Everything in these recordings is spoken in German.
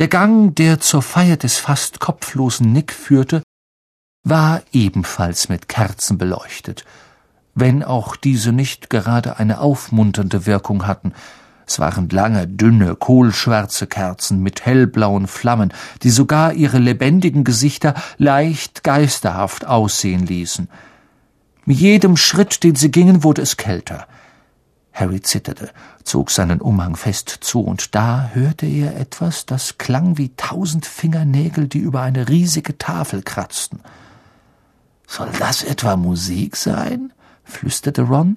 Der Gang, der zur Feier des fast kopflosen Nick führte, war ebenfalls mit Kerzen beleuchtet, wenn auch diese nicht gerade eine aufmunternde Wirkung hatten. Es waren lange, dünne, kohlschwarze Kerzen mit hellblauen Flammen, die sogar ihre lebendigen Gesichter leicht geisterhaft aussehen ließen. Mit jedem Schritt, den sie gingen, wurde es kälter. Harry zitterte, zog seinen Umhang fest zu, und da hörte er etwas, das klang wie 1000 Fingernägel, die über eine riesige Tafel kratzten. »Soll das etwa Musik sein?« flüsterte Ron.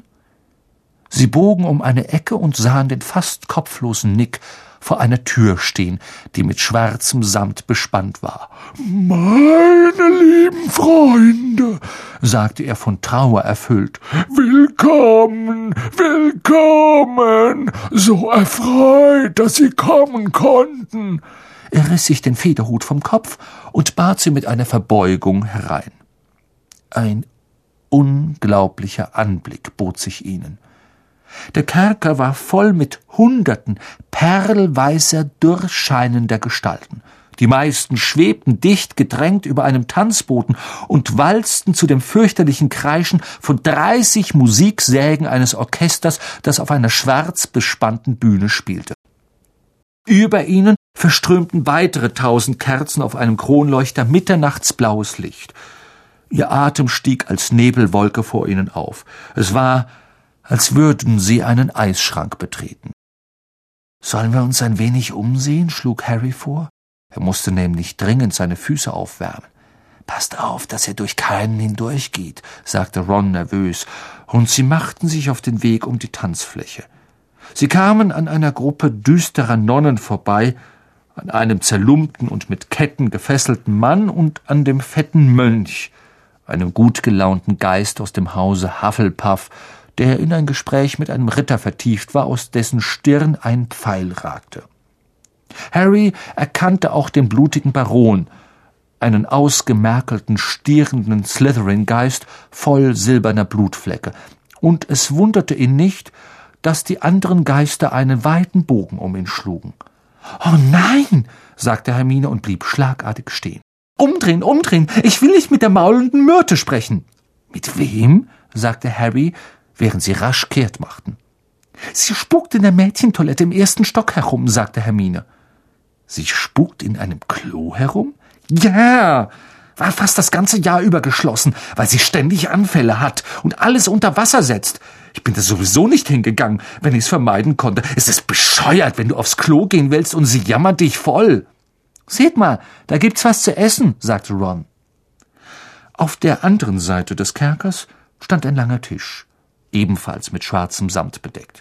Sie bogen um eine Ecke und sahen den fast kopflosen Nick vor einer Tür stehen, die mit schwarzem Samt bespannt war. »Meine lieben Freunde«, sagte er von Trauer erfüllt, »willkommen, willkommen, so erfreut, dass Sie kommen konnten.« Er riss sich den Federhut vom Kopf und bat sie mit einer Verbeugung herein. Ein unglaublicher Anblick bot sich ihnen. Der Kerker war voll mit Hunderten perlweißer, durchscheinender Gestalten. Die meisten schwebten dicht gedrängt über einem Tanzboden und walzten zu dem fürchterlichen Kreischen von 30 Musiksägen eines Orchesters, das auf einer schwarz bespannten Bühne spielte. Über ihnen verströmten weitere 1000 Kerzen auf einem Kronleuchter mitternachtsblaues Licht. Ihr Atem stieg als Nebelwolke vor ihnen auf. Es war, als würden sie einen Eisschrank betreten. »Sollen wir uns ein wenig umsehen?« schlug Harry vor. Er musste nämlich dringend seine Füße aufwärmen. »Passt auf, dass er durch keinen hindurchgeht«, sagte Ron nervös, und sie machten sich auf den Weg um die Tanzfläche. Sie kamen an einer Gruppe düsterer Nonnen vorbei, an einem zerlumpten und mit Ketten gefesselten Mann und an dem fetten Mönch, einem gut gelaunten Geist aus dem Hause Hufflepuff, der in ein Gespräch mit einem Ritter vertieft war, aus dessen Stirn ein Pfeil ragte. Harry erkannte auch den blutigen Baron, einen ausgemerkelten, stierenden Slytherin-Geist voll silberner Blutflecke, und es wunderte ihn nicht, dass die anderen Geister einen weiten Bogen um ihn schlugen. »Oh nein«, sagte Hermine und blieb schlagartig stehen. »Umdrehen, umdrehen, ich will nicht mit der maulenden Myrte sprechen.« »Mit wem?« sagte Harry, während sie rasch kehrt machten. »Sie spukt in der Mädchentoilette im 1. Stock herum«, sagte Hermine. »Sie spukt in einem Klo herum?« »Ja, war fast das ganze Jahr über geschlossen, weil sie ständig Anfälle hat und alles unter Wasser setzt. Ich bin da sowieso nicht hingegangen, wenn ich es vermeiden konnte. Es ist bescheuert, wenn du aufs Klo gehen willst und sie jammert dich voll.« »Seht mal, da gibt's was zu essen«, sagte Ron. Auf der anderen Seite des Kerkers stand ein langer Tisch, ebenfalls mit schwarzem Samt bedeckt.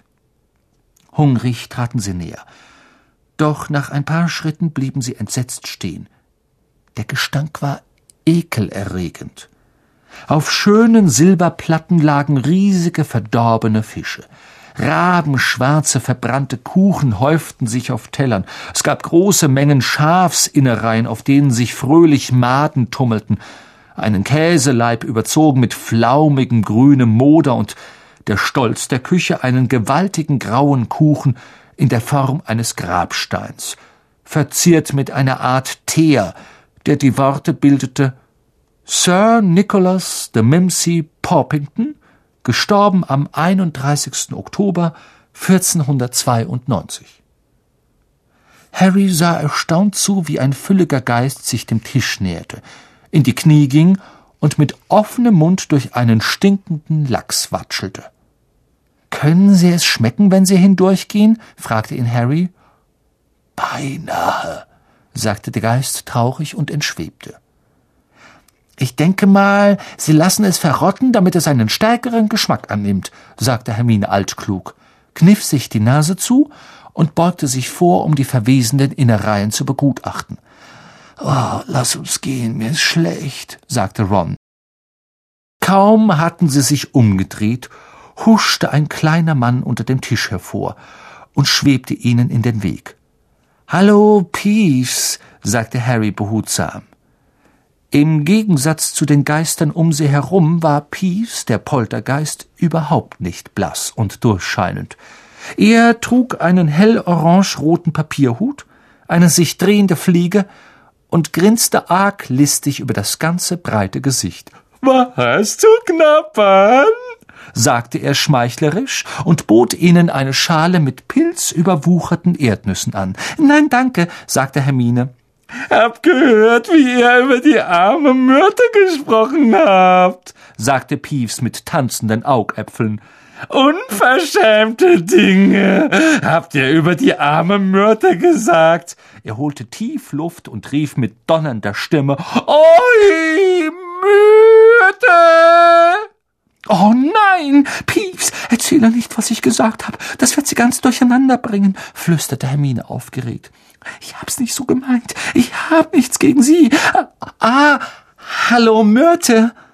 Hungrig traten sie näher. Doch nach ein paar Schritten blieben sie entsetzt stehen. Der Gestank war ekelerregend. Auf schönen Silberplatten lagen riesige verdorbene Fische. Rabenschwarze, verbrannte Kuchen häuften sich auf Tellern. Es gab große Mengen Schafsinnereien, auf denen sich fröhlich Maden tummelten, einen Käseleib überzogen mit flaumigem grünem Moder und der Stolz der Küche einen gewaltigen grauen Kuchen in der Form eines Grabsteins, verziert mit einer Art Teer, der die Worte bildete: »Sir Nicholas de Mimsy Porpington, gestorben am 31. Oktober 1492. Harry sah erstaunt zu, wie ein fülliger Geist sich dem Tisch näherte, in die Knie ging und mit offenem Mund durch einen stinkenden Lachs watschelte. »Können Sie es schmecken, wenn Sie hindurchgehen?« fragte ihn Harry. »Beinahe«, sagte der Geist traurig und entschwebte. »Ich denke mal, Sie lassen es verrotten, damit es einen stärkeren Geschmack annimmt«, sagte Hermine altklug, kniff sich die Nase zu und beugte sich vor, um die verwesenden Innereien zu begutachten. »Oh, lass uns gehen, mir ist schlecht«, sagte Ron. Kaum hatten sie sich umgedreht, huschte ein kleiner Mann unter dem Tisch hervor und schwebte ihnen in den Weg. »Hallo, Peeves«, sagte Harry behutsam. Im Gegensatz zu den Geistern um sie herum war Peeves, der Poltergeist, überhaupt nicht blass und durchscheinend. Er trug einen hell orange-roten Papierhut, eine sich drehende Fliege, und grinste arglistig über das ganze breite Gesicht. »Was hast du knabbern?« sagte er schmeichlerisch und bot ihnen eine Schale mit pilzüberwucherten Erdnüssen an. »Nein, danke«, sagte Hermine. »Hab gehört, wie ihr über die arme Myrte gesprochen habt«, sagte Peeves mit tanzenden Augäpfeln. »Unverschämte Dinge habt ihr über die arme Myrte gesagt.« Er holte tief Luft und rief mit donnernder Stimme, »Oi, Myrte!« »Oh nein, Peeves, erzähle nicht, was ich gesagt habe. Das wird sie ganz durcheinander bringen«, flüsterte Hermine aufgeregt. »Ich hab's nicht so gemeint. Ich hab nichts gegen sie. Hallo, Myrte.«